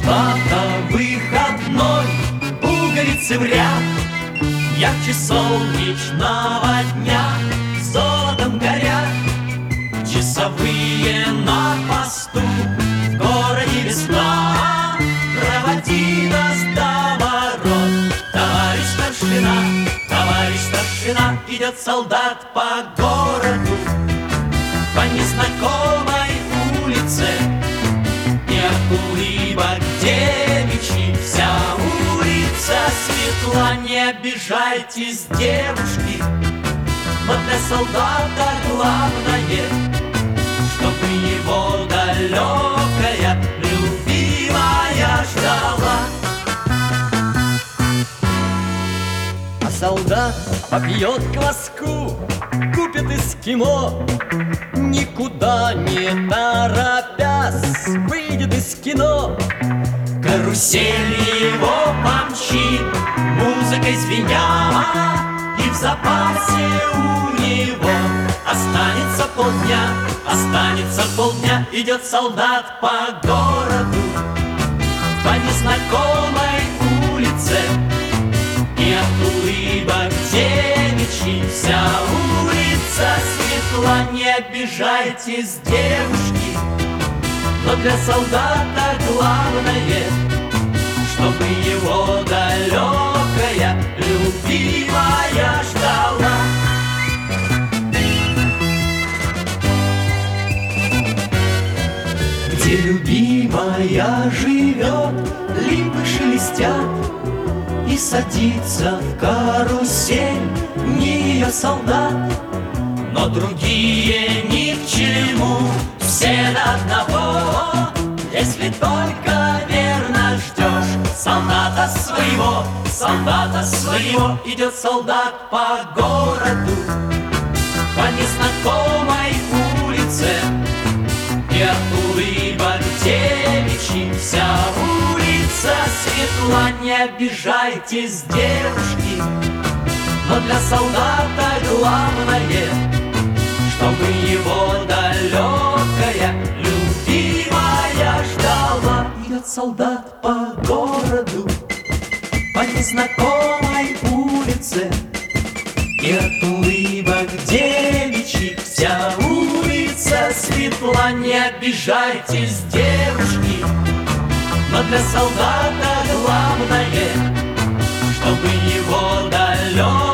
солдата выходной, пуговицы в ряд, ярче солнечного дня, золотом горят часовые на посту. В городе весна, проводи нас до ворот. Товарищ старшина, идет солдат по городу, по незнакомой улице. И от улыбок девичьих вся улица светла. Не обижайтесь, девушки, но для солдата главное, чтобы его далекая любимая ждала. А солдат попьет кваску, купит эскимо, никуда не торопясь выйдет из кино. Карусель его помчит, музыкой звеня, и в запасе у него останется полдня. Идет солдат по городу, по незнакомой улице. И от улыбок девичьих вся улица светла. Не обижайтесь, девушки, но для солдата главное, чтобы его далекая любимая ждала. Где любимая живет, липы шелестят, и садится в карусель не ее солдат. Но другие ни к чему, все до одного, если только верно ждешь солдата своего. Идет солдат по городу, по незнакомой улице. И от улыбок девичьих вся улица светла. Не обижайтесь, девушки, но для солдата главное, чтобы его далекая любимая ждала. Идет солдат по городу, по незнакомой улице. И от улыбок девичьих вся улица светла. Не обижайтесь, девушки, но для солдата главное, чтобы его далекая